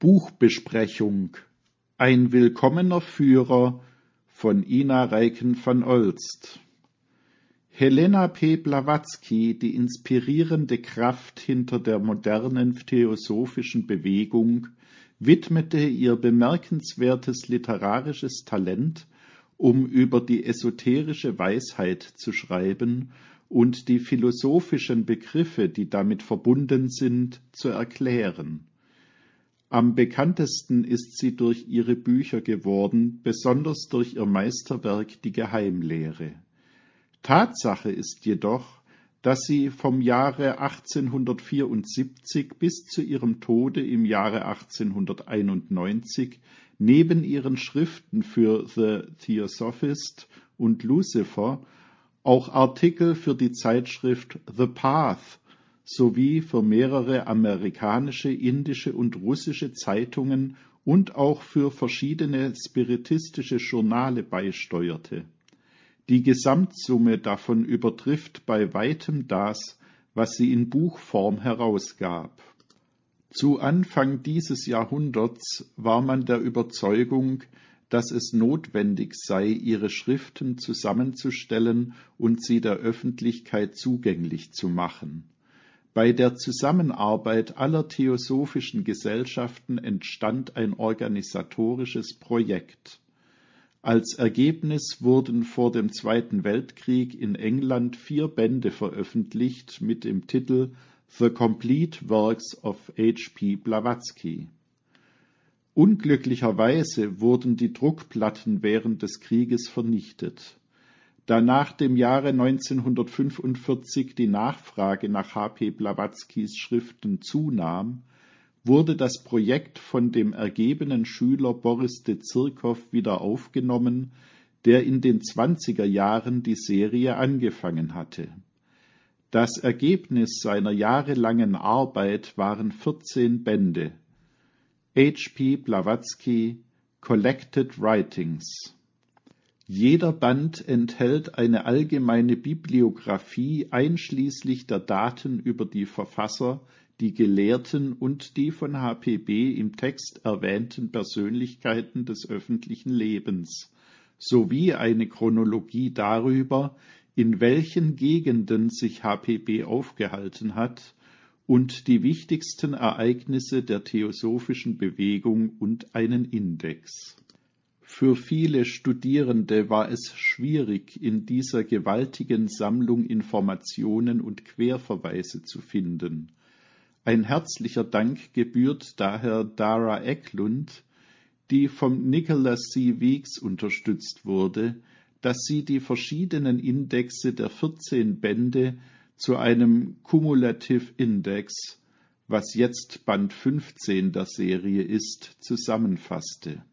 Buchbesprechung. Ein willkommener Führer von Ina Reiken van Olst. Helena P. Blavatsky, die inspirierende Kraft hinter der modernen theosophischen Bewegung, widmete ihr bemerkenswertes literarisches Talent, um über die esoterische Weisheit zu schreiben und die philosophischen Begriffe, die damit verbunden sind, zu erklären. Am bekanntesten ist sie durch ihre Bücher geworden, besonders durch ihr Meisterwerk Die Geheimlehre. Tatsache ist jedoch, dass sie vom Jahre 1874 bis zu ihrem Tode im Jahre 1891 neben ihren Schriften für The Theosophist und Lucifer auch Artikel für die Zeitschrift The Path sowie für mehrere amerikanische, indische und russische Zeitungen und auch für verschiedene spiritistische Journale beisteuerte. Die Gesamtsumme davon übertrifft bei weitem das, was sie in Buchform herausgab. Zu Anfang dieses Jahrhunderts war man der Überzeugung, dass es notwendig sei, ihre Schriften zusammenzustellen und sie der Öffentlichkeit zugänglich zu machen. Bei der Zusammenarbeit aller theosophischen Gesellschaften entstand ein organisatorisches Projekt. Als Ergebnis wurden vor dem Zweiten Weltkrieg in England 4 Bände veröffentlicht mit dem Titel The Complete Works of H.P. Blavatsky. Unglücklicherweise wurden die Druckplatten während des Krieges vernichtet. Da nach dem Jahre 1945 die Nachfrage nach H.P. Blavatskys Schriften zunahm, wurde das Projekt von dem ergebenen Schüler Boris de Zirkow wieder aufgenommen, der in den 20er Jahren die Serie angefangen hatte. Das Ergebnis seiner jahrelangen Arbeit waren 14 Bände. H.P. Blavatsky Collected Writings. Jeder Band enthält eine allgemeine Bibliographie einschließlich der Daten über die Verfasser, die Gelehrten und die von HPB im Text erwähnten Persönlichkeiten des öffentlichen Lebens, sowie eine Chronologie darüber, in welchen Gegenden sich HPB aufgehalten hat, und die wichtigsten Ereignisse der theosophischen Bewegung und einen Index. Für viele Studierende war es schwierig, in dieser gewaltigen Sammlung Informationen und Querverweise zu finden. Ein herzlicher Dank gebührt daher Dara Eklund, die vom Nicholas C. Weeks unterstützt wurde, dass sie die verschiedenen Indexe der 14 Bände zu einem Cumulative Index, was jetzt Band 15 der Serie ist, zusammenfasste.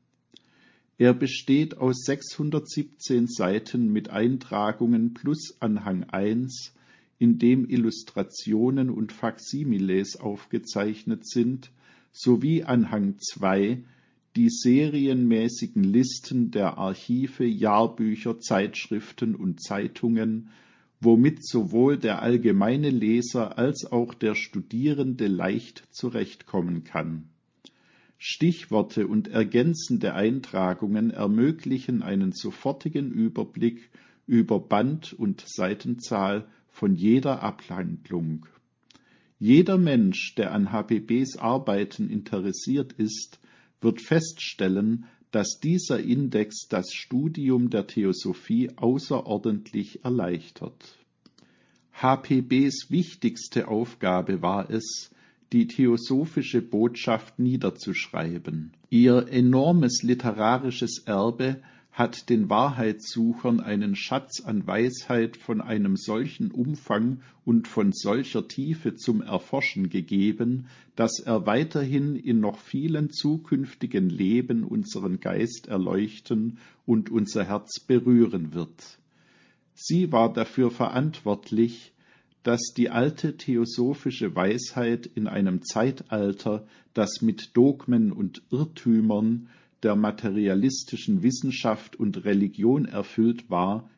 Er besteht aus 617 Seiten mit Eintragungen plus Anhang 1, in dem Illustrationen und Faksimiles aufgezeichnet sind, sowie Anhang 2, die serienmäßigen Listen der Archive, Jahrbücher, Zeitschriften und Zeitungen, womit sowohl der allgemeine Leser als auch der Studierende leicht zurechtkommen kann. Stichworte und ergänzende Eintragungen ermöglichen einen sofortigen Überblick über Band- und Seitenzahl von jeder Abhandlung. Jeder Mensch, der an HPBs Arbeiten interessiert ist, wird feststellen, dass dieser Index das Studium der Theosophie außerordentlich erleichtert. HPBs wichtigste Aufgabe war es, die theosophische Botschaft niederzuschreiben. Ihr enormes literarisches Erbe hat den Wahrheitssuchern einen Schatz an Weisheit von einem solchen Umfang und von solcher Tiefe zum Erforschen gegeben, dass er weiterhin in noch vielen zukünftigen Leben unseren Geist erleuchten und unser Herz berühren wird. Sie war dafür verantwortlich, dass die alte theosophische Weisheit in einem Zeitalter, das mit Dogmen und Irrtümern der materialistischen Wissenschaft und Religion erfüllt war,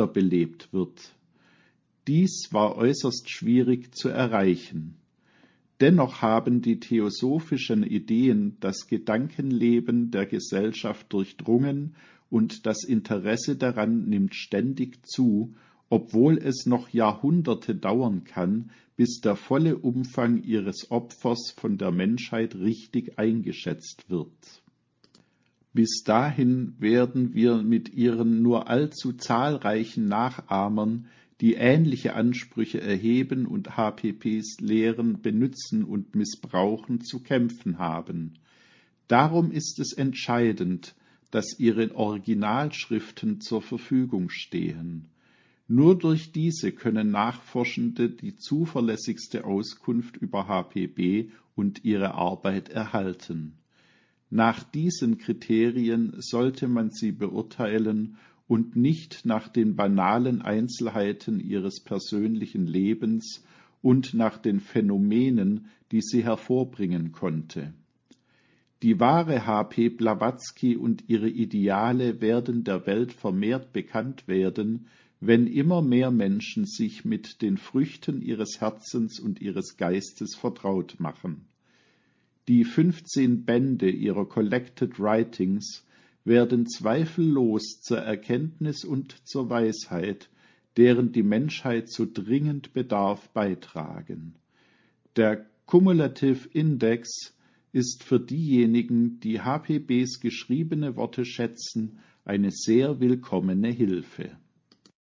wiederbelebt wird. Dies war äußerst schwierig zu erreichen. Dennoch haben die theosophischen Ideen das Gedankenleben der Gesellschaft durchdrungen und das Interesse daran nimmt ständig zu, obwohl es noch Jahrhunderte dauern kann, bis der volle Umfang ihres Opfers von der Menschheit richtig eingeschätzt wird. Bis dahin werden wir mit ihren nur allzu zahlreichen Nachahmern, die ähnliche Ansprüche erheben und HPPs Lehren benützen und missbrauchen, zu kämpfen haben. Darum ist es entscheidend, dass ihre Originalschriften zur Verfügung stehen. Nur durch diese können Nachforschende die zuverlässigste Auskunft über HPB und ihre Arbeit erhalten. Nach diesen Kriterien sollte man sie beurteilen und nicht nach den banalen Einzelheiten ihres persönlichen Lebens und nach den Phänomenen, die sie hervorbringen konnte. Die wahre H.P. Blavatsky und ihre Ideale werden der Welt vermehrt bekannt werden, wenn immer mehr Menschen sich mit den Früchten ihres Herzens und ihres Geistes vertraut machen. Die 15 Bände ihrer Collected Writings werden zweifellos zur Erkenntnis und zur Weisheit, deren die Menschheit so dringend bedarf, beitragen. Der Cumulative Index ist für diejenigen, die HPBs geschriebene Worte schätzen, eine sehr willkommene Hilfe.